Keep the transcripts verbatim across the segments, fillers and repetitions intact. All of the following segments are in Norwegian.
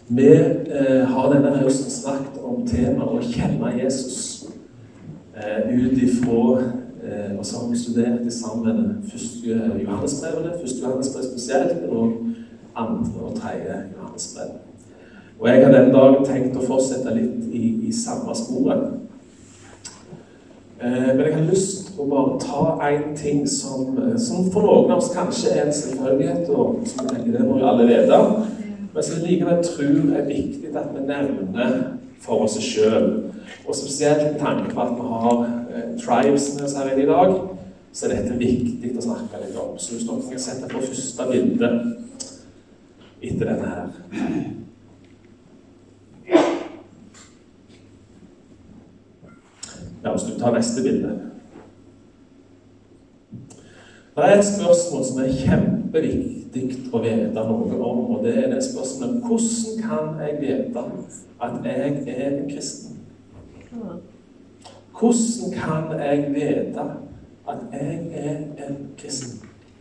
Vi eh, har denne høsten snakket om temaet å kjenne Jesus eh, ut ifra, eh, og så har vi studert det sammen første Johannesbrevene, første Johannesbrev spesielt, og andre og tredje Johannesbrev. Og jeg har denne dagen tenkt å fortsette litt i, i samme sporet. Eh, men jeg har lyst til å bare ta en ting som, som for noen av oss kanskje er en selvfølgelighet, og som jeg tenker det må jo alle vite, men som likevel tror er viktig at vi nevner for oss selv. Og spesielt med tanke på at vi har eh, tribesene her inne i dag, så er dette viktig å snakke litt om. Så hvis dere kan sette på første bilde etter denne her. Ja, hvis du tar neste bilde. Det er et spørsmål som er kjempeviktig å vite noe om, og det er det spørsmålet: hvordan kan jeg vite at jeg er en kristen? Hvordan kan jeg vite at jeg er en kristen?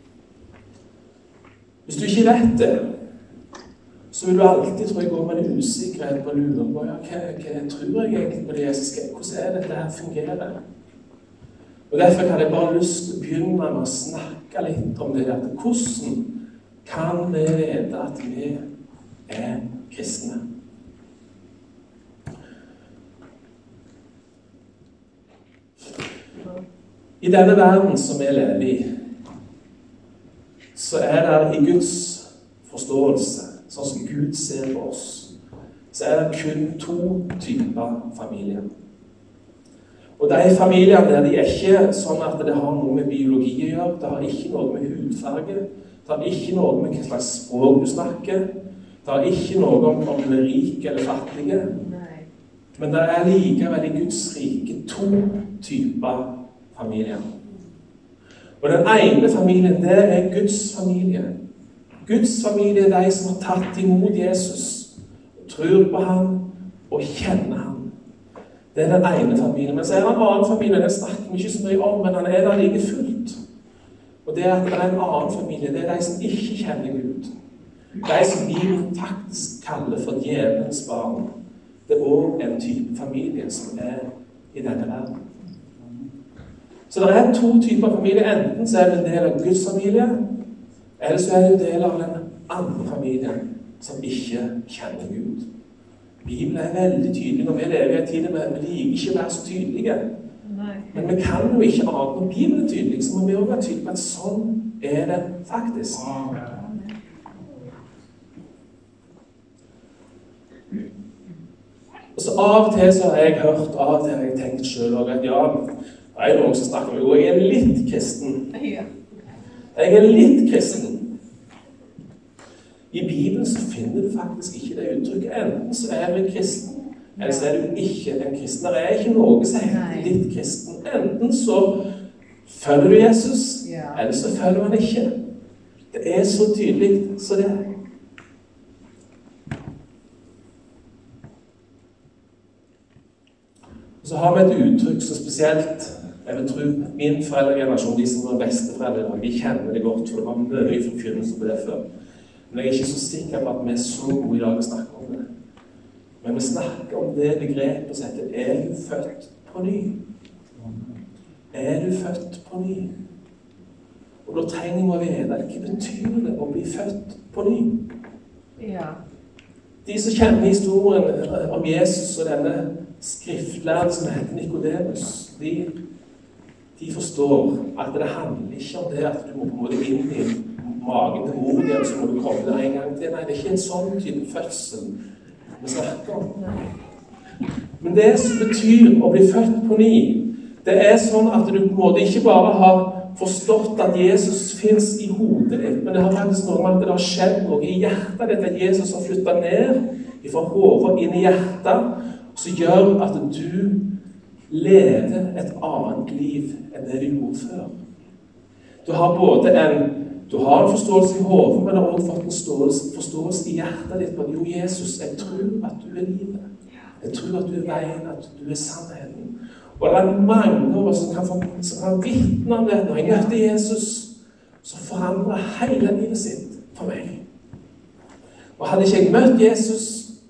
Hvis du ikke vet det, så vil du alltid, tror jeg, gå med en usikkerhet på luren på ja, hva, hva tror jeg egentlig på det Jesus skal? Hvordan er dette her fungerer? Og derfor har jeg bare lyst til å begynne med å snakke litt om det, at hvordan kan vi vite at vi er kristne? I denne verden som vi lever i, så er det i Guds forståelse, sånn som Gud ser på oss, så er det kun to typer familier. Og de familiene der, de er ikke sånn at det har noe med biologi å gjøre, det har ikke noe med hudfarge, det har ikke noe med hva slags språk du snakker, det har ikke noe om om du er rik eller fattige. Men det er likevel i Guds rike to typer familier. Og den ene familien, det er Guds familie. Guds familie er de som har tatt imot Jesus, tror på ham og kjenner ham. Det er den ene familien. Men så er det en annen familie, den snakker vi ikke så mye om, men den er der like fullt. Og det er at det er en annen familie, det er de som ikke kjenner Gud. De som Bibelen faktisk kaller for djevelens barn. Det er også en type familie som er i denne verden. Så det er to typer familie. Enten så er det en del av Guds familie, eller så er det en del av den andre familien som ikke kjenner Gud. Bibelen er veldig tydelig når vi lever i en tid der vi liker ikke å være så tydelige. Nei. Men vi kan jo ikke ane når Bibelen er tydelig, så må vi også være tydelige på at sånn er det faktisk. Og så av og til så har jeg hørt, av og til har jeg tenkt selv også, at ja, det er noen som snakker om, jo, jeg er litt kristen. Jeg er litt kristen. I Bibelen så finner du faktisk ikke det uttrykket. Enten så er du en kristen, eller så er du ikke en kristen. Det er ikke noe som heter litt kristen. Enten så følger du Jesus, eller så følger du han ikke. Det er så tydelig, så det er. Og så har vi et uttrykk så spesielt, jeg vil tro min foreldregenerasjon, de som var besteforeldre, de kjenner det godt, for det var mye forkynnelse på det før. Men jeg er ikke så sikker på at vi er så gode i dag å snakke om det. Men vi snakker om det begrepet som heter, er du født på ny? Er du født på ny? Og da trenger vi å vite, hva betyr det å bli født på ny? Ja. De som kjenner historien om Jesus og denne skriftlæreren som heter Nikodemus, de, de forstår at det handler ikke om det at du må på en måte inn i magen til mor igjen, så må du komme der en gang til. Nei, det er ikke en sånn type fødsel vi snakker om. Men det som betyr å bli født på ny, det er sånn at du på en måte ikke bare har forstått at Jesus finnes i hodet ditt, men det har faktisk noe med at det har skjedd noe i hjertet ditt, at Jesus har flyttet ned fra hodet inn i hjertet, som gjør at du lever et annet liv enn det du gjorde før. Du har både en Du har en forståelse i hodet, men du har også fått en forståelse, forståelse i hjertet ditt på at jo, Jesus, jeg tror at du er livet. Jeg tror at du er veien, at du er sannheten. Og det er mange av oss som kan, få, som kan vitne om det. Når jeg møtte Jesus, så forandret hele livet sitt for meg. Og hadde ikke jeg møtt Jesus,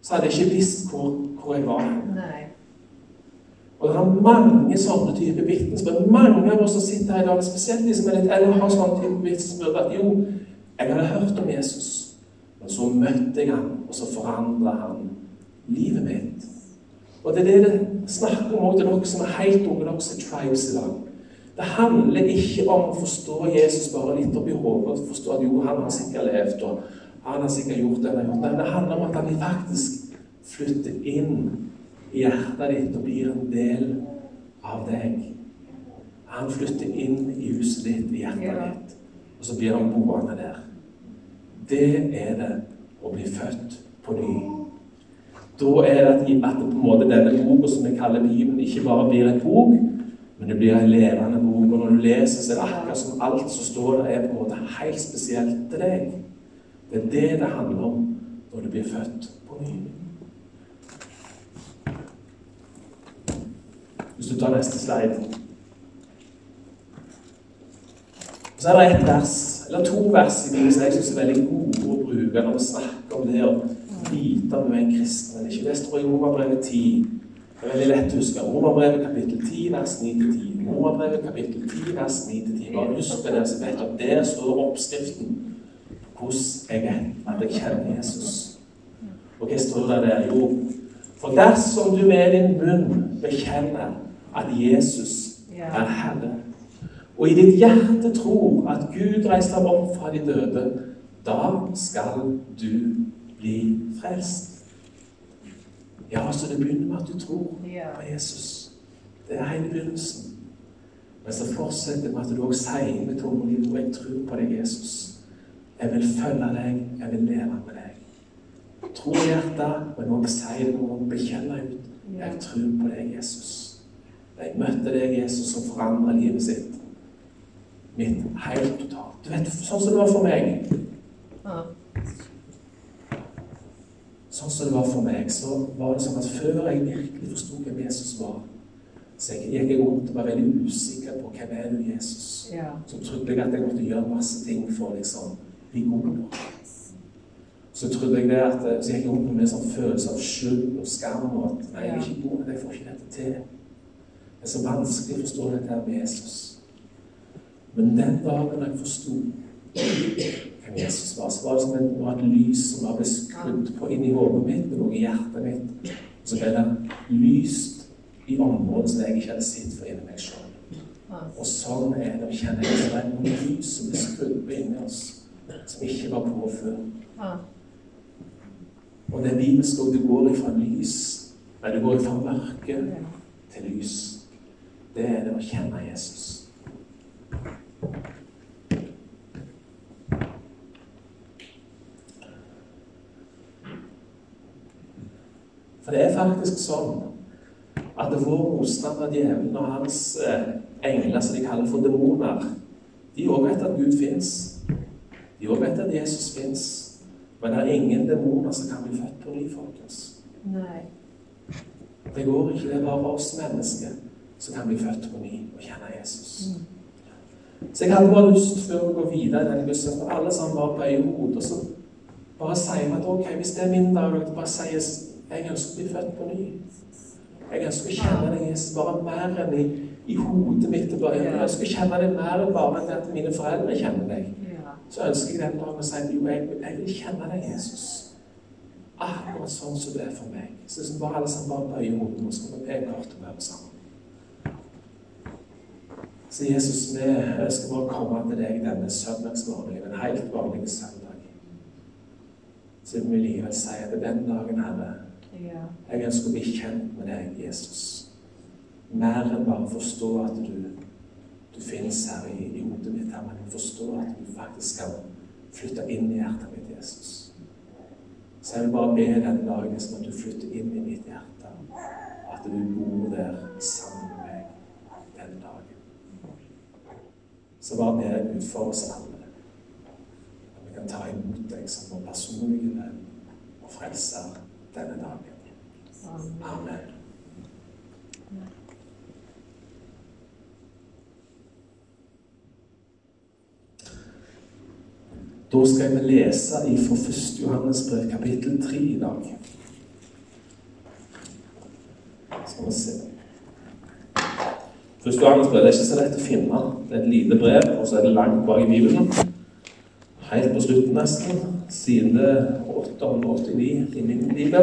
så hadde jeg ikke visst hvor, hvor jeg var. Nei. Og det er mange sånne typer vitnesbyrd. Mange av oss som sitter her i dag, spesielt de som er litt eldre, har sånne typer vitnesbyrd at jo, jeg hadde hørt om Jesus, men så møtte jeg han, og så forandret han livet mitt. Og det er det det snakker om også til dere som er helt unge, dere som er tribes i dag. Det handler ikke om å forstå Jesus bare litt opp i hodet, og forstå at jo, han har sikkert levd, og han har sikkert gjort det han har gjort. Nei, det handler om at han faktisk flytter inn i hjertet ditt og blir en del av deg. Han flytter inn i huset ditt, i hjertet Ja. ditt, og så blir han boende der. Det er det å bli født på ny. Da er det at, at på en måte denne boka som vi kaller Bibelen ikke bare blir en bok, men det blir en levende bok. Og når du leser, så er det akkurat som alt som står der er på en måte helt spesielt til deg. Det er det det handler om når du blir født på ny. Hvis du tar neste slide. Så er det et vers, eller to vers i Bibelen som jeg synes er veldig gode å bruke når vi snakker om det å vite om du er en kristen eller ikke. Det står i Romerbrevet ti. Det er veldig lett å huske. Romerbrevet kapittel ti, vers ni til ti. Romerbrevet kapittel ti, vers ni til ti. Bare husk det, så vet du at der står oppskriften på hvordan jeg vet at jeg kjenner Jesus. Og hva står det der? Jo, for dersom du med din munn bekjenner at Jesus er Herre, og i ditt hjerte tror at Gud reiste ham opp fra de døde, da skal du bli frelst. Ja, så det begynner med at du tror på Jesus. Det er hele begynnelsen. Men så fortsetter det med at du også sier med tunga di, jeg tror på deg, Jesus. Jeg vil følge deg, jeg vil leve med deg. Tro i hjertet, men nå sier det, nå bekjenner ut, jeg tror på deg, Jesus. Jeg møtte deg, Jesus, som forandret livet sitt. Mitt helt totalt. Du vet, sånn som det var for meg. Ja. Sånn som det var for meg, så var det sånn at før jeg virkelig forstod hvem Jesus var, så jeg gikk jeg rundt og var veldig usikker på hvem er du, Jesus. Ja. Så trodde jeg at jeg måtte gjøre masse ting for liksom bli god nok. Så trodde jeg det at, så gikk jeg rundt med en sånn følelse av skyld og skam og at nei, jeg er ikke god, jeg får ikke dette til. Det er så vanskelig å forstå dette her med Jesus. Men den dagen jeg forstod hvem Jesus var, så var det som en, det var et lys som var ble skrudd på inn i hodet mitt og i hjertet mitt. Og så ble det lyst i området som jeg ikke hadde sett for inni meg selv. Og sånn er det å kjenne at det er noen lys som ble skrudd på inni oss, som ikke var på før. Og det bibelsk også, det går ifra lys, nei, det går ifra mørke til lys. Det er det å kjenne Jesus. For det er faktisk sånn at vår motstander djevelen og hans eh, engler, som de kaller for demoner, de også vet at Gud finnes. De også vet at Jesus finnes. Men det er ingen demoner som kan bli født på ny, folkens. Nei. Det går ikke, det er bare oss mennesker som kan bli født på ny og kjenne Jesus. Mm. Så jeg hadde bare lyst før vi går videre i denne gudstjenesten, for alle sammen bare bøyer hodet, og så bare sier vi at ok, hvis det er min dag, det bare sies, jeg ønsker å bli født på ny. Jeg ønsker å kjenne deg, Jesus, bare mer enn i, i hodet mitt. Bare. Jeg ønsker å kjenne deg mer enn bare enn at mine foreldre kjenner deg. Så ønsker jeg den dagen å si, jo, jeg, jeg vil kjenne deg, Jesus. Akkurat sånn som du er for meg. Så hvis vi bare alle sammen bare bøyer hodet, nå skal vi be kort og være sammen. Så Jesus, vi ønsker bare å komme til deg denne søndagsmorgen, en helt vanlig søndag. Så vi likevel si at den dagen, Herre, jeg ønsker å bli kjent med deg, Jesus. Mer enn bare forstå at du, du finnes her i, i hodet mitt, her, men forstå at du faktisk kan flytte inn i hjertet mitt, Jesus. Så jeg vil bare be denne dagen som at du flytter inn i mitt hjerte, at du bor der sammen med meg denne dagen. Så bare be Gud for oss alle, at vi kan ta imot deg som vår personlige venn og frelser denne dagen. Amen. Da skal vi lese fra første Johannes brev, kapittel tre i dag. Skal vi se. Første Johannes brev, det er ikke så lett å finne. Det er et lite brev, og så er det langt bak i Bibelen. Helt på slutten nesten. Side åtte hundre åttini i min Bibel.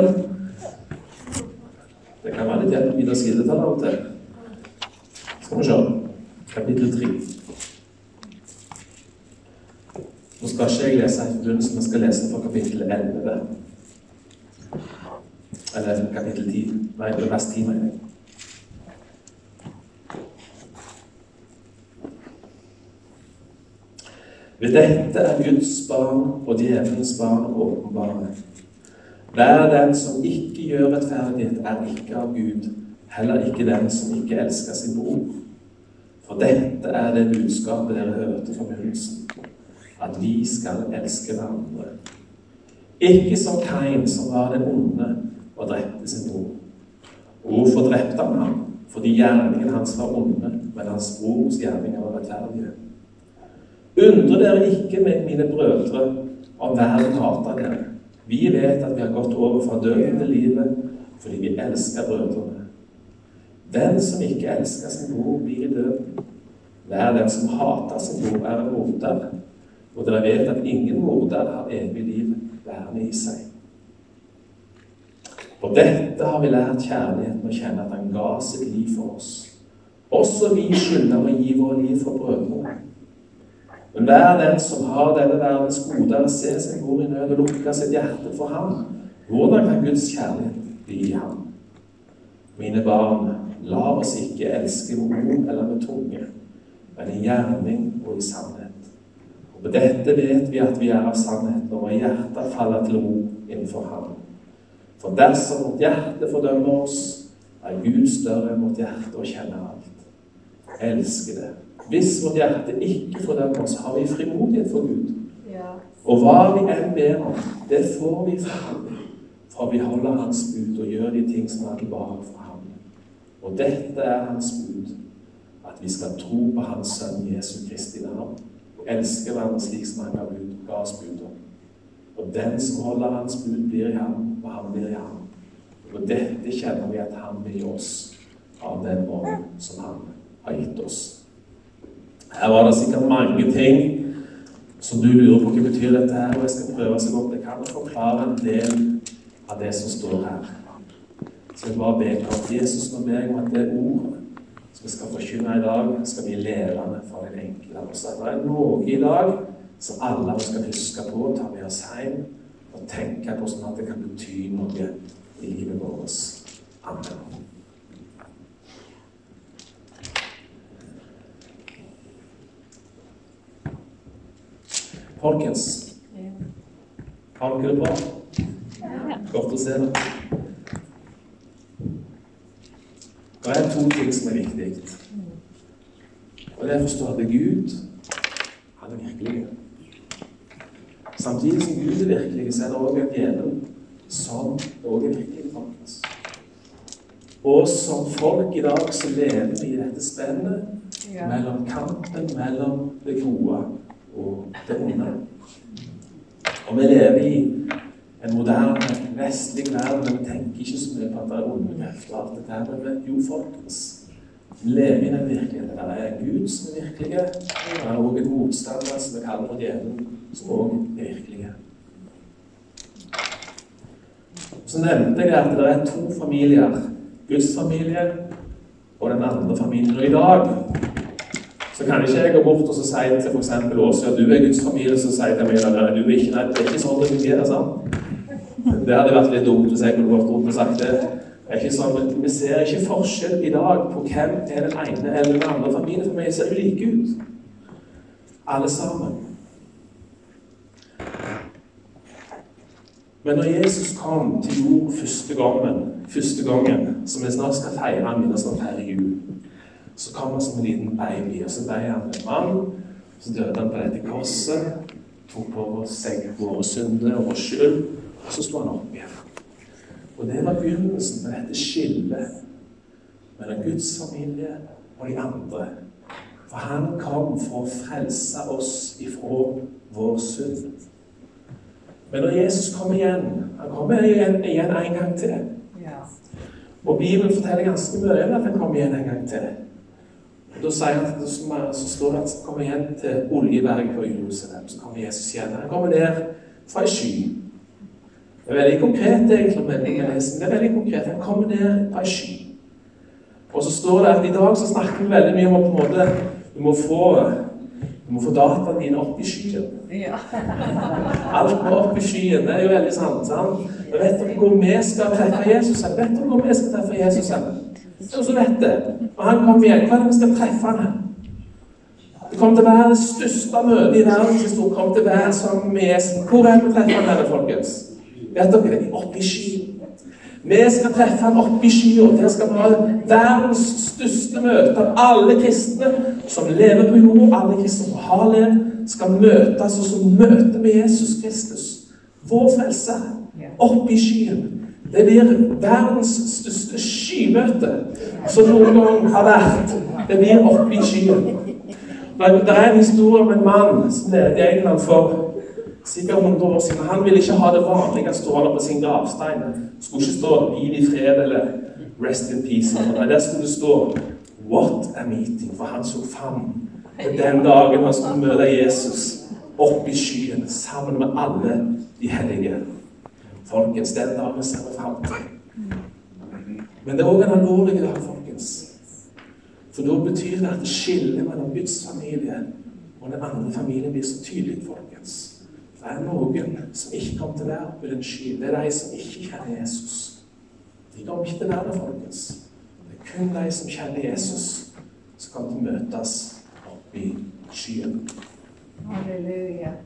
Det kan være litt hjelp å videre sidetall av og til. Skal vi se. Kapittel tre. Nå skal ikke jeg lese helt begynnelsen, men skal lese fra kapittel elleve. Eller kapittel ti. Nei, det er vers ti, mener jeg. Ved dette er Guds barn og djevelens barn åpenbare. Hver den som ikke gjør rettferdighet, er ikke av Gud, heller ikke den som ikke elsker sin bror. For dette er det budskapet dere hørte fra begynnelsen, at vi skal elske hverandre. Ikke som Kain, som var den onde og drepte sin bror. Hvorfor drepte han ham? Fordi gjerningen hans var onde, men hans brors gjerninger var rettferdige. Undre dere ikke med mine brødre om verden hater dere. Vi vet at vi har gått over fra døden til livet fordi vi elsker brødrene. Den som ikke elsker sin bror blir i døden. Hver den som hater sin bror er en morder, og dere vet at ingen morder har evig liv værende i seg. For dette har vi lært kjærligheten å kjenne, at han ga sitt liv for oss. Også vi skylder å gi vår liv for brødrene. Men hver den som har denne verdens goder, ser sin bror i nød og lukker sitt hjerte for ham. Hvordan kan Guds kjærlighet bli i ham? Mine barn, la oss ikke elske med ord eller med tunge, men i gjerning og i sannhet. Og på dette vet vi at vi er av sannhet, når våre hjerter faller til ro innenfor ham. For dersom vårt hjerte fordømmer oss, er Gud større enn vårt hjerte og kjenner alt. Elsker det. Hvis vårt hjerte ikke fordømmer oss, har vi frimodighet for Gud. Ja. Og hva vi enn ber om, det får vi fra ham. For vi holder hans bud og gjør de ting som er tilbake fra ham. Og dette er hans bud, at vi skal tro på hans sønn Jesu Kristi navn, og elske hverandre slik som han ga oss bud om. Og den som holder hans bud blir i ham, og han blir i ham. Og dette kjenner vi at han blir i oss, av den ånd som han har gitt oss. Her var det sikkert mange ting som du lurer på hva betyr dette her, og jeg skal prøve så godt jeg kan å forklare en del av det som står her. Så jeg bare ber at Jesus må be om at det ordet som vi skal forkynne i dag, skal bli levende for den enkelte av oss. At det er noe i dag som alle av oss kan huske på, ta med oss hjem og tenke på sånn at det kan bety noe i livet vårt. Amen. Folkens, har dere det bra? Godt å se dere. Det er to ting som er viktig. Og det er å forstå at Gud, han er virkelig. Samtidig som Gud er virkelig, så er det også en djevel som også er virkelig, folkens. Og som folk i dag så lever vi i dette spennet mellom kampen, mellom det gode og det onde. Og vi lever i en moderne, vestlig verden, men vi tenker ikke så mye på at det er onde krefter og alt dette her. Men jo, folkens, vi lever i den virkeligheten. Det er Gud som er virkelige, og det er også en motstander som vi kaller for djevelen, som også er virkelige. Så nevnte jeg at det er to familier, Guds familie og den andre familien. Og i dag så kan ikke jeg gå bort og så si til for eksempel Åse, at du er Guds familie, så sier jeg til meg, at du er ikke, nei, det er ikke sånn det fungerer, sant? Det hadde vært litt dumt hvis jeg kunne gått rundt og sagt det. Det er ikke sånn, men vi ser ikke forskjell i dag på hvem er den ene eller den andre familien. For meg ser det like ut. Alle sammen. Men når Jesus kom til jord første gangen, første gangen, som vi snart skal feire, han minner snart feire jul, så kom han som en liten baby, og så ble han en mann, så døde han på dette korset, tok på seg våre synder og vår skyld, og så stod han opp igjen. Og det var begynnelsen på dette skillet mellom Guds familie og de andre. For han kom for å frelse oss ifra vår synd. Men når Jesus kom igjen, han kommer igjen, igjen en gang til. Og Bibelen forteller ganske mye om at han kommer igjen en gang til. Og da sier han at så står det at han kommer igjen til Oljeberget på Jerusalem. Så kommer Jesus igjen. Han kommer ned fra en sky. Det er veldig konkret egentlig med lesen. Det er veldig konkret. Han kommer ned fra en sky. Og så står det at i dag så snakker vi veldig mye om at på en måte du må få, du må få dataene dine opp i skyen. Ja. Alt må opp i skyen. Det er jo veldig sant. sant? Jeg vet dere hvor vi skal treffe Jesus. Jeg vet dere hvor vi skal treffe Jesus. Det er jo så vet det. Og han kommer igjen. Hva er det vi skal treffe han her? Det kommer til å være det største møtet i verdenshistorien. Det kommer til å være sammen med Jesus. Hvor er det vi treffer han her, folkens? Vet dere, opp i skyen. Vi skal treffe han opp i skyen. Det skal være verdens største møte av alle kristne som lever på jord. Alle kristne som har levd, skal møtes og så møte med Jesus Kristus. Vår frelse. Opp i skyen. Det blir verdens største skymøte som noen gang har vært. Det blir opp i skyen. Det er en historie om en mann som levde i England for sikkert hundre år siden. Han ville ikke ha det vanlige stående på sin gravstein. Det skulle ikke stå «Hvil i fred» eller «Rest in peace». Nei, der skulle det stå «What a meeting», for han så fram til den dagen han skulle møte Jesus opp i skyen sammen med alle de hellige. Folkens, den dagen ser vi frem til. Men det er også en alvorlig dag, folkens. For da betyr det at det skiller mellom Guds familie og den andre familien blir så tydelig, folkens. Det er noen som ikke kommer til å være oppe i den skyen. Det er de som ikke kjenner Jesus. De kommer ikke til å være det, folkens. Det er kun de som kjenner Jesus som kommer til å møtes oppe i skyen. Halleluja.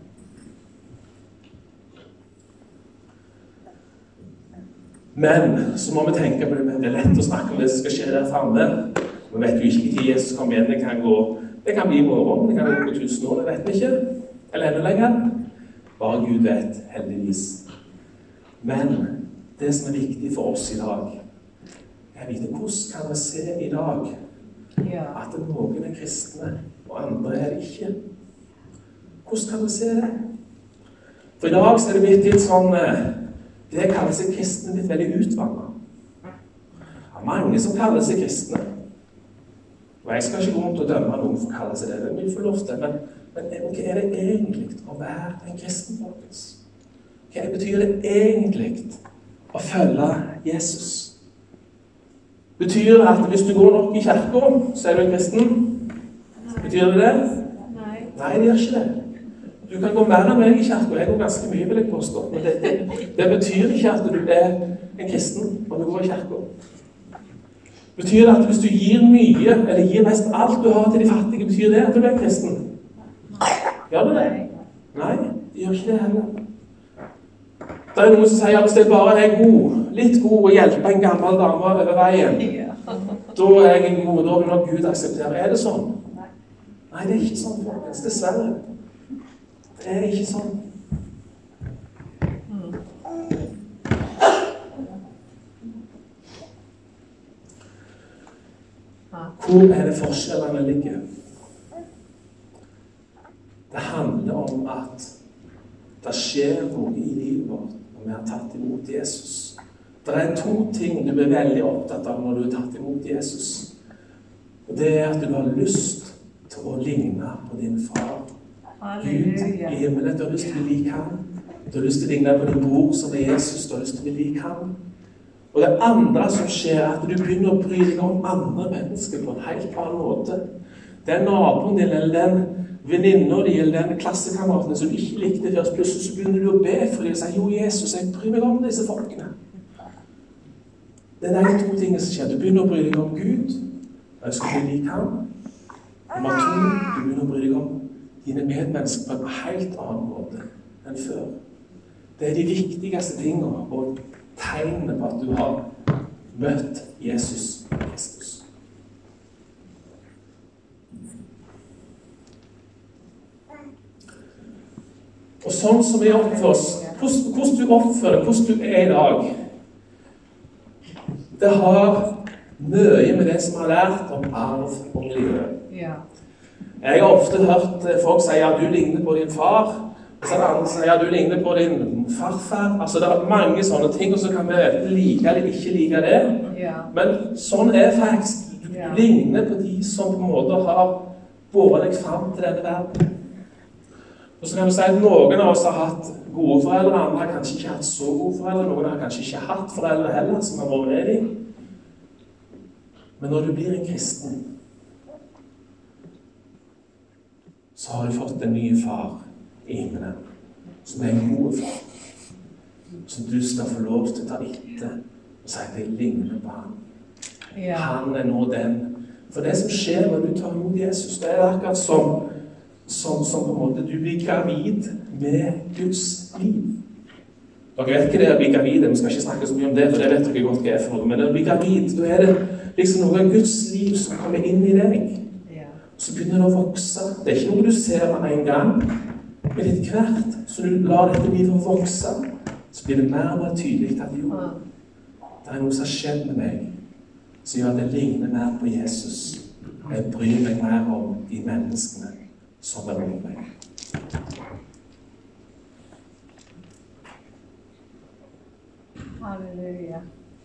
Men så må vi tenke på det. Det er lett å snakke om det som skal skje der fremme. Vi vet jo ikke når Jesus kommer igjen. Det kan gå, det kan bli i morgen, det kan gå på tusen år, det vet vi ikke. Eller enda lenger. Bare Gud vet, heldigvis. Men det som er viktig for oss i dag, er å vite hvordan kan vi se i dag at noen er kristne, og andre er det ikke. Hvordan kan vi se det? For i dag så er det blitt litt sånn, det kaller seg kristne litt veldig utvannet. Det er mange som kaller seg kristne. Og jeg skal ikke gå rundt og dømme noen for å kalle seg det, det er mye forlofte, men, men hva er det egentlig å være en kristen, folkens? Hva betyr det egentlig å følge Jesus? Betyr det at hvis du går nok i kirken, så er du en kristen? Betyr det det? Nei. Nei, det gjør ikke det. Du kan gå mer enn meg i kirken, jeg går ganske mye, vil jeg påstå. Men det, det, det betyr ikke at du er en kristen når du går i kirken. Betyr det at hvis du gir mye, eller gir mest alt du har til de fattige, betyr det at du er kristen? Gjør det det? Nei, det gjør ikke det heller. Det er noen som sier at hvis jeg bare er god, litt god og hjelper en gammel dame over veien, da er jeg en god, da vil nok Gud akseptere. Er det sånn? Nei, det er ikke sånn, folkens. Dessverre. Det er ikke sånn. Hvor er det forskjellene ligger? Det handler om at det skjer noe i livet vårt når vi har tatt imot Jesus. Det er to ting du er veldig opptatt av når du har tatt imot Jesus. Og det er at du har lyst til å ligne på din far. Gud i himmelen, du har lyst til å bli lik ham. Du har lyst til å ligne på din bror som er Jesus, du har lyst til å bli lik ham. Og det andre som skjer er at du begynner å bry deg om andre mennesker på en helt annen måte. Den naboen din, eller den venninnen din, eller den klassekameraten som du ikke likte først, plutselig så begynner du å be for dem og si, jo Jesus, jeg bryr meg om disse folkene. Det er de to tingene som skjer. Du begynner å bry deg om Gud, og jeg skal bli lik ham. Nummer to, du begynner å bry deg om dine medmennesker på en helt annen måte enn før. Det er de viktigste tingene og tegnene på at du har møtt Jesus Kristus. Og sånn som vi oppfører oss, hvordan du oppfører, hvordan du er i dag, det har mye med det som vi har lært om arv og miljø. Ja. Jeg har ofte hørt folk si at du ligner på din far, Så er det andre som sier, ja, du ligner på din farfar. Altså, det er mange sånne ting, og så kan vi like eller ikke like det. Ja. Men sånn er faktisk, du Ja. ligner på de som på en måte har båret deg frem til denne verden. Og så kan vi si at noen av oss har hatt gode foreldre, andre har kanskje ikke hatt så gode foreldre, noen har kanskje ikke hatt foreldre heller, som har vært med dem. Men når du blir en kristen, så har du fått en ny far i himmelen, som er en god far, som du skal få lov til å ta etter og si at jeg ligner på han. Ja. Han er nå den. For det som skjer når du tar imot Jesus, det er akkurat som, som, som på en måte du blir gravid med Guds liv. Dere vet ikke det å bli gravid, vi skal ikke snakke så mye om det, for det vet dere godt hva er for noe. Men å bli gravid, da er det liksom noe av Guds liv som kommer inn i deg. Så begynner det å vokse. Det er ikke noe du ser med en gang, men etter hvert, så du lar dette livet vokse, så blir det mer og mer tydelig at jo, det er noe som har skjedd med meg, som gjør at det ligner mer på Jesus. Jeg bryr meg mer om de menneskene som er rundt meg. Halleluja.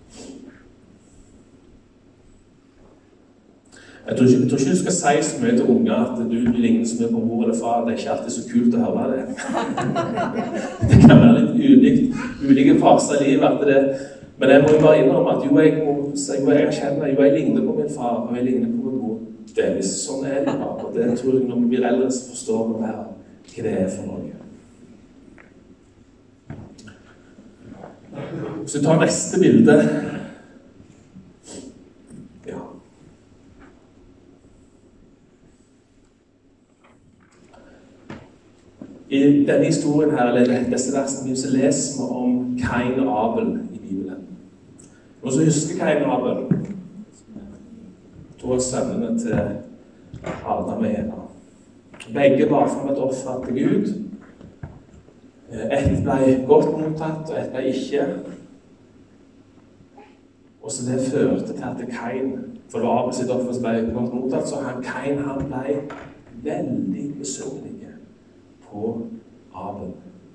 Jeg tror, ikke, jeg tror ikke du skal si så mye til unger at du, du ligner så mye på mor eller far. Det er ikke alltid så kult å høre det. Det kan være litt ulikt, ulike faser i livet. At det, men jeg må jo bare innrømme at jo, jeg må jo, jeg erkjenner, jo, jeg ligner på min far, og jeg ligner på min mor. Det er visst sånn er det bare. Og det tror jeg når vi blir eldre, så forstår vi mer hva det er for noe. Så vi tar neste bilde. I denne historien her, eller disse versene, så leser vi om Kain og Abel i Bibelen. Og så husker Kain og Abel. To av sønnene til Adam og Eva. Begge bar frem et offer til Gud. Et ble godt mottatt, og et ble ikke. Og så det førte til at Kain, for det var Abel sitt offer som ble godt mottatt, så han, Kain han ble veldig misunnelig på Abel.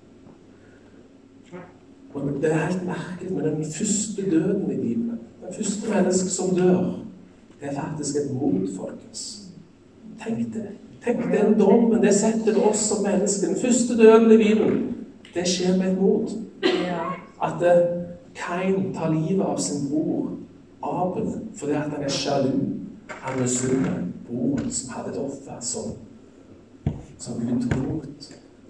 Og det er helt merkelig med den første døden i Bibelen. Den første menneske som dør, det er faktisk et mord, folkens. Tenk det. Tenk den dommen, det setter oss som mennesker. Den første døden i Bibelen, det skjer med et mord. At Kain tar livet av sin bror Abel, fordi at han er sjalu. Han er sunnet broren som hadde et offer som som Gud tok imot.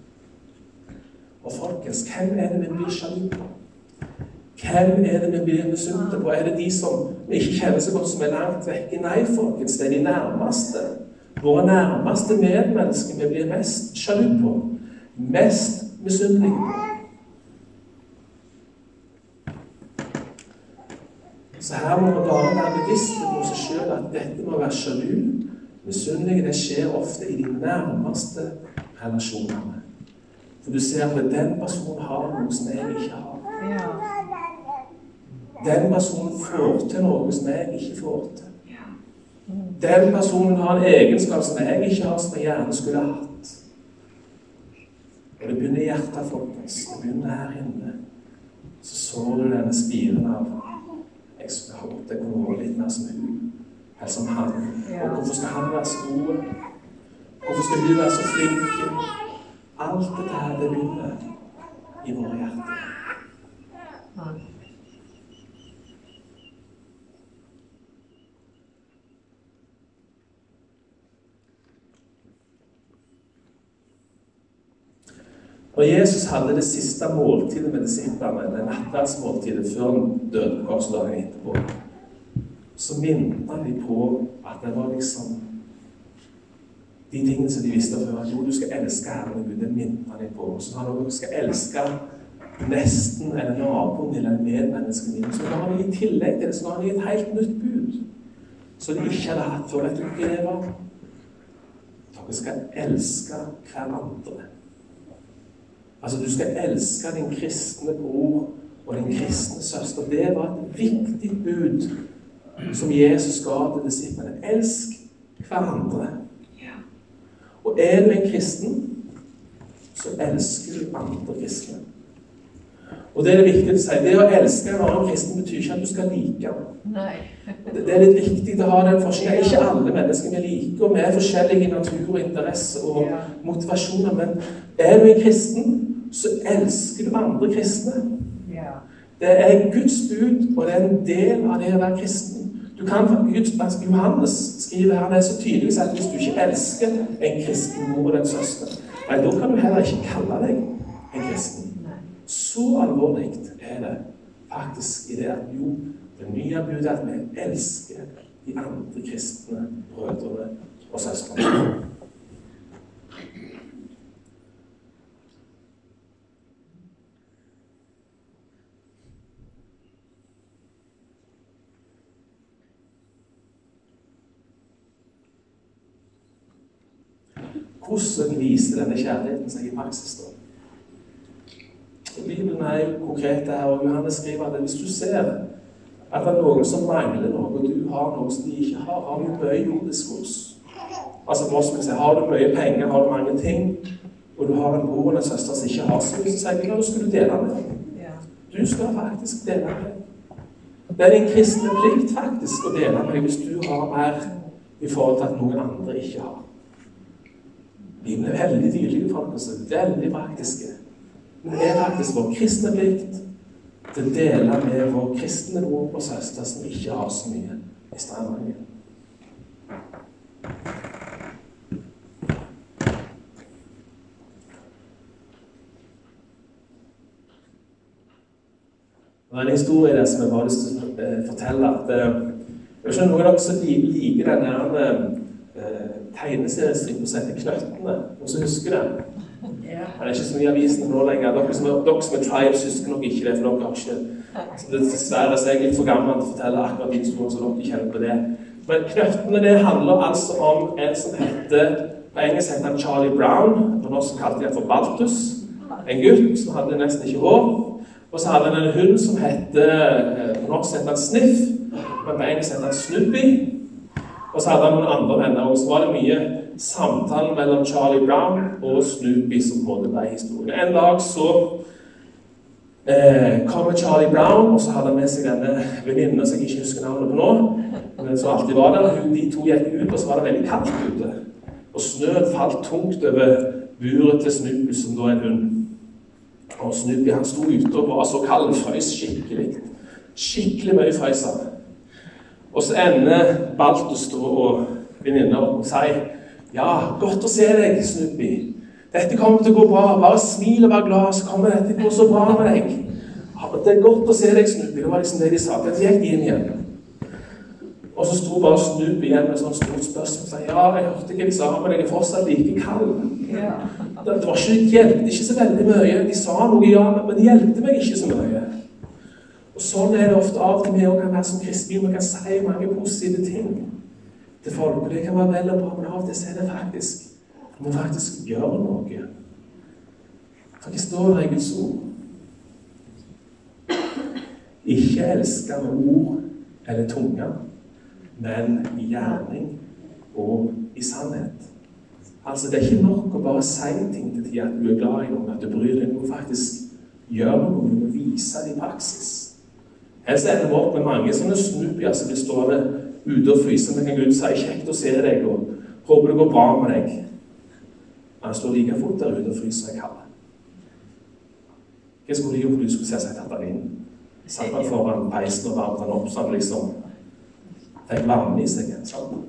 Og folkens, hvem er det vi blir sjalu på? Hvem er det vi blir misunnelige på? Er det de som vi ikke kjenner så godt som er langt vekk? Nei, folkens, det er de nærmeste. Våre nærmeste medmennesker vi blir mest sjalu på. Mest misunnelige på. Så her må vi bare være bevisste på seg selv at dette må være sjalu. Misunnelige, det skjer ofte i de nærmeste relasjonene. For du ser at den personen har noe som jeg ikke har. Ja. Den personen får til noe som jeg ikke får til. Den personen har en egenskap som jeg ikke har, som jeg gjerne skulle ha hatt. Og det begynner i hjertet, folkens. Det begynner her inne. Så så du denne spiren av jeg skulle ha gått, jeg kunne være litt mer som hun. Eller som han. Og hvorfor skal han være så god? Hvorfor skal du være så flink? Alt dette her, det begynner i våre hjerter. Og Jesus hadde det siste måltidet med disiplene, det nattverdsmåltidet, før han døde på korset dagen etterpå. Så minnet de på at det var liksom de tingene som de visste før, at jo, du skal elske Herren Gud, det minnet de på. Så han også skal elske nesten eller naboen eller medmennesken din. Så har han i tillegg til det, så har han et helt nytt bud. Så de ikke hadde hatt før. Vet du hva det var? Dere skal elske hverandre. Altså, du skal elske din kristne bror og din kristne søster. Det var et viktig bud som Jesus ga til disiplene. Elsk hverandre. Og er du en kristen, så elsker du andre kristne. Og det er det viktig å si. Det å elske en annen kristen betyr ikke at du skal like ham. Nei. Det er litt viktig å ha den forskjellen. Ikke alle mennesker vi liker, og vi er forskjellige i natur og interesse og Ja. motivasjoner, men er du en kristen, så elsker du andre kristne. Ja. Det er Guds bud, og det er en del av det å være kristen. Du kan faktisk, altså Johannes skriver her, han er så tydelig at hvis du ikke elsker en kristen mor og den søster, nei, da kan du heller ikke kalle deg en kristen. Så alvorlig er det faktisk i det at jo, det nye budet er at vi elsker de andre kristne brødrene og søstrene. Hvordan viser denne kjærligheten seg i praksis da? Bibelen er jo konkret her, og Johannes skriver at hvis du ser at det er noen som mangler noe, og du har noe som de ikke har, har du mye jordisk hos. Altså, hva skal vi si, har du mye penger, har du mange ting, og du har en bror og en søster som ikke har så mye, så sier du, skal du dele med dem. Du skal faktisk dele med dem. Det er din kristne plikt faktisk å dele med dem hvis du har mer i forhold til at noen andre ikke har. Bibelen er veldig tydelig for oss, veldig praktiske. Men det er faktisk vår kristne plikt til å dele med vår kristne bror og søster som ikke har så mye i strandmangen. Det er en historie der som jeg bare har lyst til å fortelle at jeg vet ikke om noen av dere som liker denne uh, tegneseriestripen som heter Knøttene, og så husker den. Ja. Det er ikke så mye i avisen nå lenger. Dere som er, dere som er tribes husker nok ikke det, for dere har ikke... Så det dessverre så er jeg litt for gammel til å fortelle akkurat de historien så dere kjenner på det. Men Knøttene, det handler altså om en som heter, på engelsk heter han Charlie Brown, på norsk kalte de han for Baltus. En gutt som hadde nesten ikke hår. Og så hadde han en hund som heter, på norsk heter han Sniff, men på engelsk heter han Snoopy. Og så hadde han noen andre venner, og så var det mye samtalen mellom Charlie Brown og Snoopy som på en måte ble historien. En dag så eh, kom Charlie Brown, og så hadde han med seg denne venninnen som jeg ikke husker navnet på nå, men som alltid var der. De to gikk ut, og så var det veldig kaldt ute. Og snøen falt tungt over buret til Snoopy, som da er en hund. Og Snoopy han sto ute og var så kald, frøys skikkelig. Skikkelig mye frøys han. Og så ender Baltus og venninner og sier, ja, godt å se deg, Snoopy. Dette kommer til å gå bra. Bare smil og vær glad, så kommer dette til å gå så bra med deg. Ja, det er godt å se deg, Snoopy. Det var liksom det de sa. Det gikk inn igjen. Og så sto bare Snoopy igjen med sånn stort spørsmål og sa, ja, jeg hørte ikke de sa, men jeg er fortsatt like kald. Ja. Det var ikke, det hjelpte ikke så veldig mye. De sa noe, ja, men det hjelpte meg ikke så mye. Og sånn er det ofte av til meg og kan være som kristne. Man kan si mange positive ting til folk, og det kan være vel og bra, men av og til så er det faktisk, man må faktisk gjøre noe. Faktisk står det i Guds ord. Ikke elske med ord eller tunge, men i gjerning og i sannhet. Altså, det er ikke nok å bare si ting til de at du er glad i noen, at du bryr deg. Du må faktisk gjøre noe, du må vise det i praksis. Helst ender vi opp med mange sånne Snoopyer som blir stående ute og fryse, men kan Gud si kjekt å se deg, og håper det går bra med deg. Han står like fort der ute og fryser jeg kall. Hva skulle de gjort du skulle se seg tatt han inn? Satt han foran peisen og varmet han opp, så han liksom fikk varme i seg. Sånn.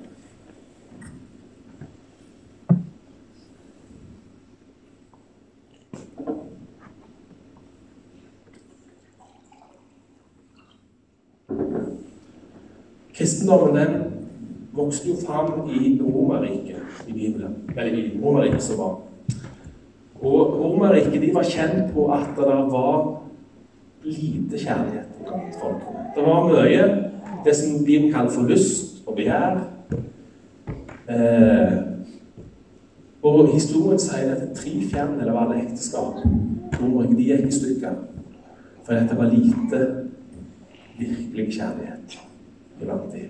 Kristendommen den vokste jo fram i Romerriket i Bibelen, eller i Romerriket som var. Og Romerriket, de var kjent på at det var lite kjærlighet blant folk. Det var mye, det som Bibelen kaller for lyst og begjær. Eh, og historien sier at tre fjerdedeler av alle ekteskap Romerriket, de gikk i stykker, for dette var lite virkelig kjærlighet i lang tid.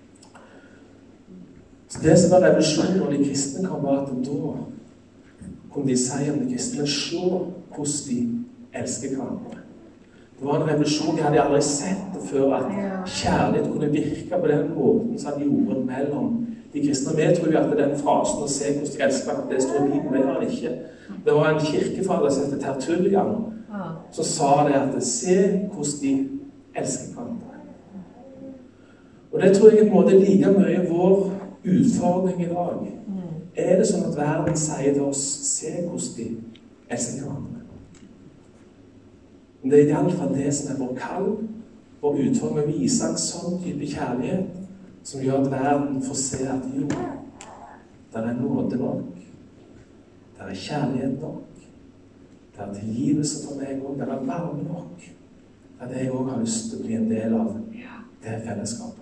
Så det som var revolusjonen når de kristne kom, var at da kunne de si om de kristne, men se hvordan de elsker hverandre. Det var en revolusjon. De hadde aldri sett det før, at kjærlighet kunne virke på den måten som han gjorde mellom de kristne. Vi tror jo at den frasen å se hvordan de elsker hverandre, det står i Bibelen, det gjør han ikke. Det var en kirkefader som heter Tertullian, som sa det at se hvordan de elsker hverandre. Og det tror jeg på en måte er like mye vår utfordring i dag. Er det sånn at verden sier til oss, se hvordan de elsker hverandre? Men det er i alle fall det som er vår kall, vår utfordring å vise en sånn type kjærlighet, som gjør at verden får se at jo, der er nåde nok, der er kjærlighet nok, der er tilgivelse for meg også, der er varme nok, at jeg også har lyst til å bli en del av det fellesskapet.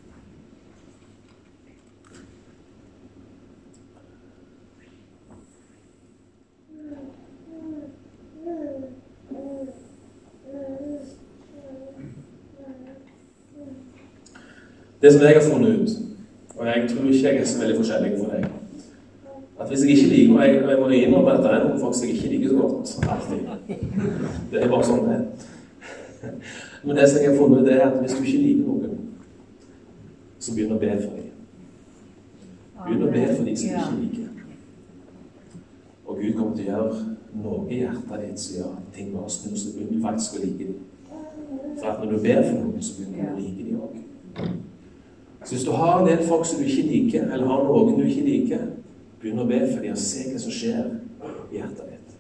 Det som jeg har funnet ut, og jeg tror ikke jeg er så veldig forskjellig for deg, at hvis jeg ikke liker meg, og jeg må innrømme at det er noen folk som jeg ikke liker så godt, alltid. Det er bare sånn det. Men det som jeg har funnet ut, det er at hvis du ikke liker noen, så begynner å be for deg. Begynner å be for de som ikke liker. Og Gud kommer til å gjøre noe i hjertet ditt som gjør at ting bare snur, så begynner du faktisk å like dem. For at når du ber for noen, så begynner du å like dem også. Så hvis du har en del folk som du ikke liker, eller har noen du ikke liker, begynn å be for dem og se hva som skjer i hjertet ditt.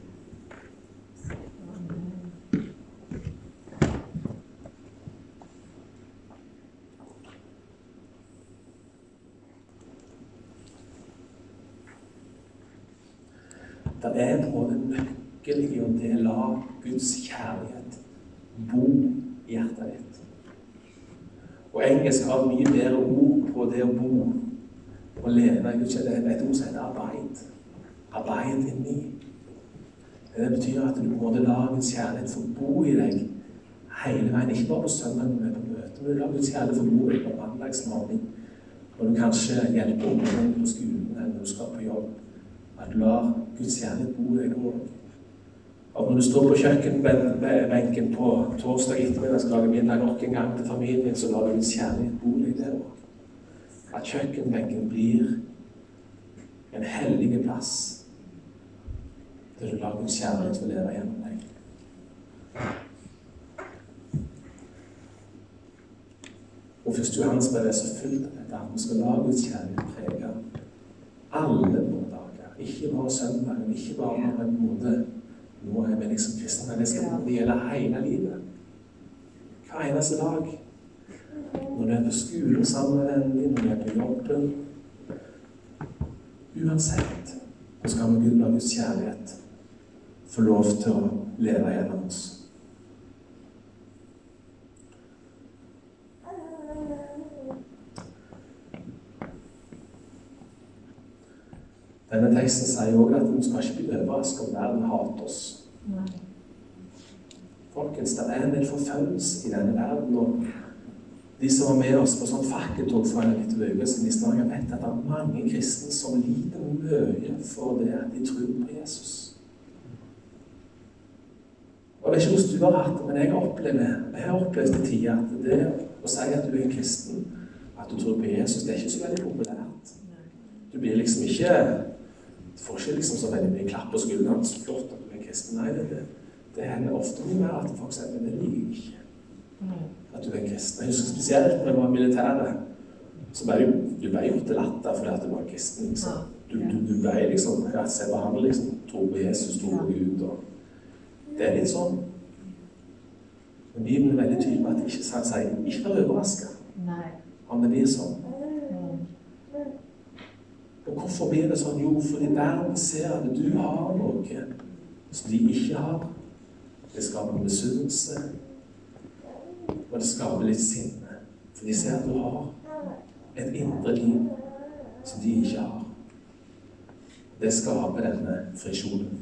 Det er på det nøkkelige å dele av Guds kjærlighet bo i hjertet ditt. Og engelsk har mye bedre ord på det å bo og leve. Det er et ord som heter arbeid. Arbeid inni. Det betyr at du må la Guds kjærlighet få bo i deg hele veien. Ikke bare på søndag når du er på møte, men du lar Guds kjærlighet få bo i deg på mandagsmorgen. Og du kanskje hjelper ungene på skolen eller når du skal på jobb. At du lar Guds kjærlighet bo i deg også. Og når du står på kjøkkenbenken på torsdag ettermiddag og skal lage middag nok en gang til familien, så lar du Guds kjærlighet bo i det også. At kjøkkenbenken blir en hellig plass der du lar Guds kjærlighet få leve gjennom deg. Og første Johannes brev er så fullt av dette, at vi skal la Guds kjærlighet prege alle våre dager. Ikke bare søndagen, ikke bare når en måte nå er vi liksom kristne, men det skal gjelde hele livet. Hver eneste dag. Når du er på skolen sammen med vennen din, når du er på jobben. Uansett, så skal vi Gud la Guds kjærlighet få lov til å leve gjennom oss. Denne teksten sier også at vi skal ikke bli overrasket om verden hater oss. Nei. Folkens, det er en del forfølgelse i denne verden, og de som var med oss på sånn fakkeltog for en litt uke siden i Stavanger, vet at det er mange kristne som lider mye for det at de tror på Jesus. Og jeg vet ikke hvordan du har hatt det, men jeg opplever, jeg har opplevd til tida at det å si at du er en kristen, at du tror på Jesus, det er ikke så veldig populært. Du blir liksom ikke, du får ikke liksom så veldig mye klapp på skulderen, så flott at du er en kristen. Nei, det, det, det hender ofte mye mer at folk sier, men det liker jeg ikke. At du er en kristen. Jeg husker spesielt når jeg var militære, så ble du, du ble gjort til latter fordi at du var kristen. Liksom. Du, du, du ble liksom, ja, se på han liksom, tro på Jesus, tro på Gud, og det er litt sånn. Men Bibelen er veldig tydelig på at det ikke skal si, ikke være overrasket. Om det blir sånn. Og hvorfor blir det sånn? Jo, fordi verden ser at du har noe som de ikke har. Det skaper misunnelse, og det skaper litt sinne. For de ser at du har et indre liv som de ikke har. Det skaper denne friksjonen.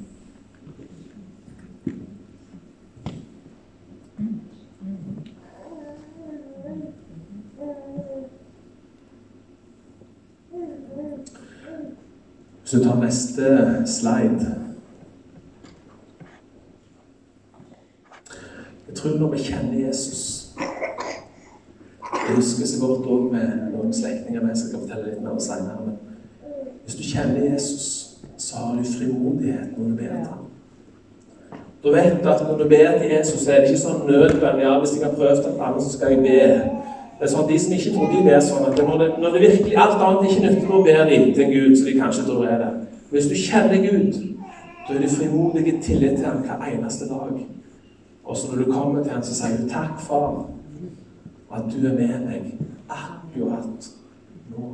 Hvis du tar neste slide, tror når vi kjenner Jesus. Jeg husker så godt også med noen slektninger, men jeg skal fortelle litt mer senere. Men hvis du kjenner Jesus, så har du frimodighet når du ber til ham. Du vet at når du ber til Jesus, så er det ikke sånn nødvendig. Ja, hvis jeg har prøvd at alle så skal jeg be. Det er sånn at de som ikke tror de ber sånn, at når det, når det virkelig alt annet ikke nytter å be de til Gud, så de kanskje tror er det. Hvis du kjenner Gud, da er du frimodig tillit til ham hver eneste dag. Og så når du kommer til ham, så sier du takk, far, at du er med meg akkurat nå.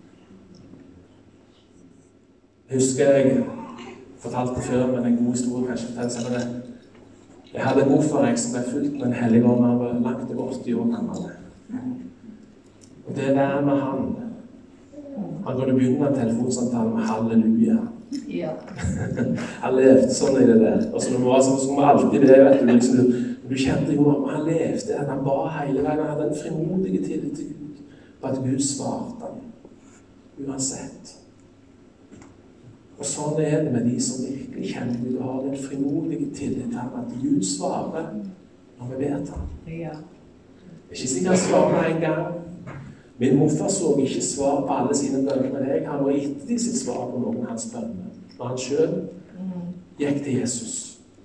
Jeg husker jeg fortalte før, men en god historie kanskje fortelle seg det. Jeg hadde en morfar jeg som ble fulgt med en hellig ånd. Han var langt over åtti år gammel. Og det der med han, han kunne begynne en telefonsamtale med halleluja. Ja. Han levde sånn i det der. Og så det var sånn som alltid det, vet du, liksom, du kjente jo om han levde, han ba hele veien, han hadde en frimodige tillit til Gud, på at Gud svarte han, uansett. Og sånn er det med de som virkelig kjenner Gud, og har den frimodige tillit til ham, at Gud svarer når vi ber til ham. Ja. Det er ikke sikkert svar med en gang. Min morfar så ikke svar på alle sine bønner, men jeg har nå gitt de sitt svar på noen av hans bønner. Når han selv gikk til Jesus.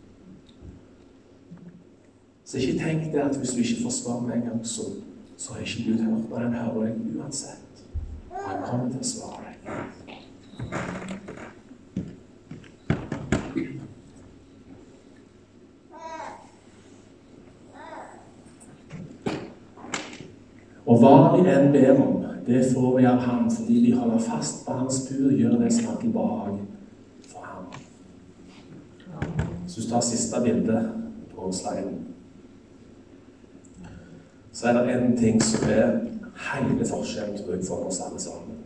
Så ikke tenk det at hvis du ikke får svar med en gang, så, så har ikke Gud hørt. Men han hører deg uansett. Og han kommer til å svare deg. Og hva vi enn ber om, det får vi av ham, fordi vi holder fast på hans bud, gjør det som er tilbake for ham. Så hvis du tar siste bildet på sliden, så er det en ting som er hele forskjellen, tror jeg, for oss alle sammen.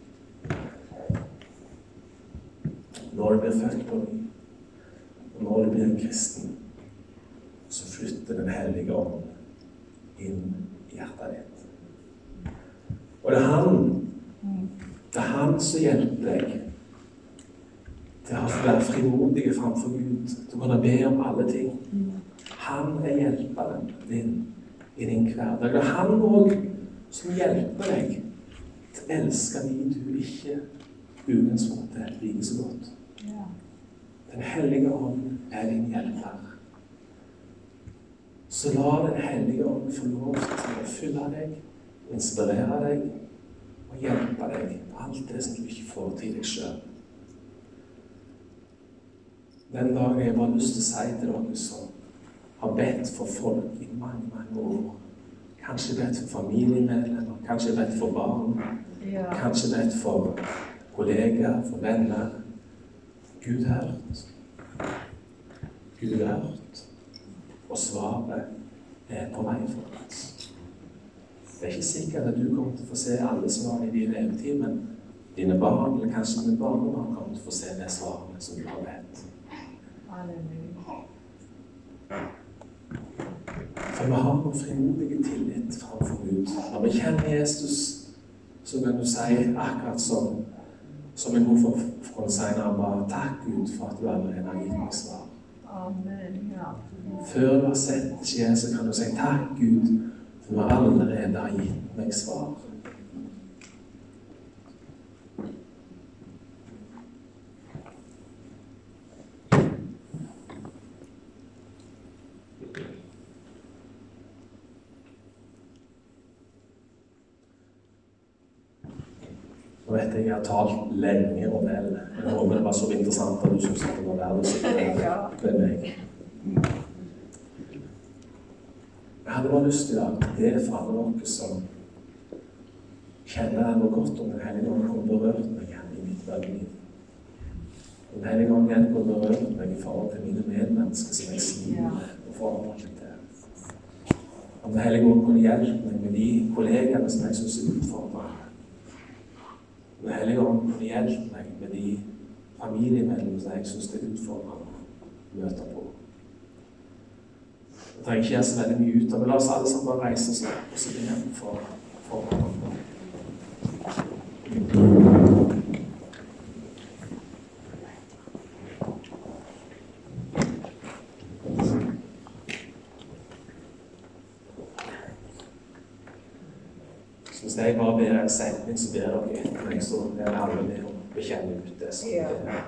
Når du blir født på ny, og når du blir en kristen, så flytter den hellige ånd inn i hjertet ditt. Og det er han, det er han som hjelper deg til å være frimodige framfor Gud, til å kunne be om alle ting. Han er hjelperen din i din hverdag. Det er han også som hjelper deg til å elske de du ikke uansett liker så godt. Den hellige ånd er din hjelper. Så la den hellige ånd få lov til å fylle deg, inspirere deg og hjelpe deg på alt det som du ikke får til deg selv. Den dagen jeg bare har lyst til å si til dere som har bedt for folk i mange, mange år, kanskje bedt for familiemedlemmer, kanskje bedt for barn, ja. Kanskje bedt for kollegaer, for venner. Gud har hørt. Gud har hørt. Og svaret er på vei for oss. Det er ikke sikkert at du kommer til å få se alle svarene i din levetid, men dine barn, eller kanskje dine barnebarn, kommer til å få se de svarene som du har bedt. For vi har noen frimodige tillit framfor Gud. Når vi kjenner Jesus, så kan du si akkurat sånn, som en god for å si når han bare, takk Gud for at du allerede har gitt meg svar. Amen, ja. Før du har sett det skje, så kan du si takk Gud, for du allerede har gitt meg svar. Nå vet jeg jeg har talt lenge og vel. Jeg håper det var så interessant at du synes at det var verdt å sitte med meg. Jeg hadde bare lyst til å be for alle dere som kjenner noe godt om den hellige ånd har berørt meg igjen i mitt liv. Den hellige ånd igjen har berørt meg i forhold til mine medmennesker som jeg sliver og forholder meg til. Om den hellige ånd kunne hjelpe meg med de kollegene som jeg synes er utfordrende. Om den hellige ånd kunne hjelpe meg med de familiemedlemmer som jeg synes det er utfordrende å møte på. Jeg trenger ikke gjøre så veldig mye ut av, men la oss alle sammen bare reise oss opp og så be for, for hverandre. Hvis jeg bare ber en setning, så ber dere etter meg, så er alle med og bekjenner ut det som jeg ber.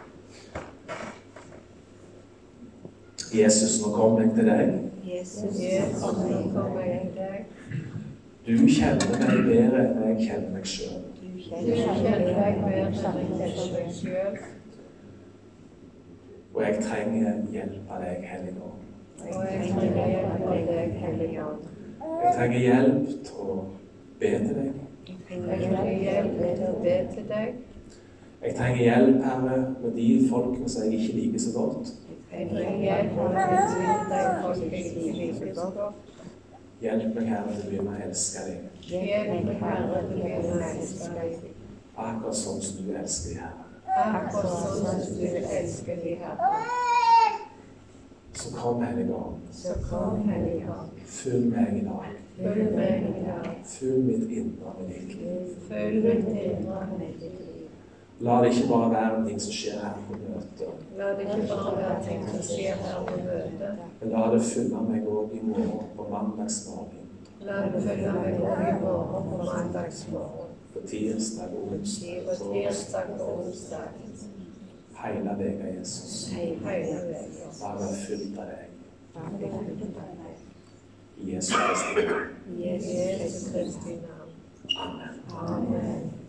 Jesus, nå kommer jeg til deg. Jesus, nå kommer jeg til deg. Du kjenner meg bedre enn jeg kjenner meg selv. Du kjenner meg bedre enn jeg kjenner meg selv. Og jeg trenger hjelp av deg, Hellige Ånd. Og jeg trenger hjelp av deg, Hellige Ånd. Jeg trenger hjelp til å be til deg. Jeg trenger hjelp til å be til deg. Jeg trenger hjelp, Herre, med de folkene som jeg ikke liker så godt. Jeg trenger hjelp til å be til deg, folk jeg ikke liker så godt. Hjelp meg, Herre, til å begynne å elske deg. Hjelp meg, Herre, til å begynne å elske deg. Akkurat sånn som du elsker de, Herre. Akkurat sånn som du elsker de, Herre. Så kom, Hellige Ånd. Så kom, Hellige Ånd. Fyll meg i dag. Fyll meg i dag. Fyll mitt indre med ditt liv. Fyll mitt indre med ditt liv. La det ikke bare være en ting som skjer her på møtet. La det ikke bare være ting som skjer her på møtet. Men la det fylle meg også i morgen på mandagsmorgen. La det fylle meg også i morgen på mandagsmorgen. På tirsdag og onsdag. På tirsdag og onsdag. Hele veka, Jesus. Hele veka. Bare fylt av deg. Bare fylt av deg. I Jesu Kristi navn. I Jesu Kristi navn. Amen. Amen.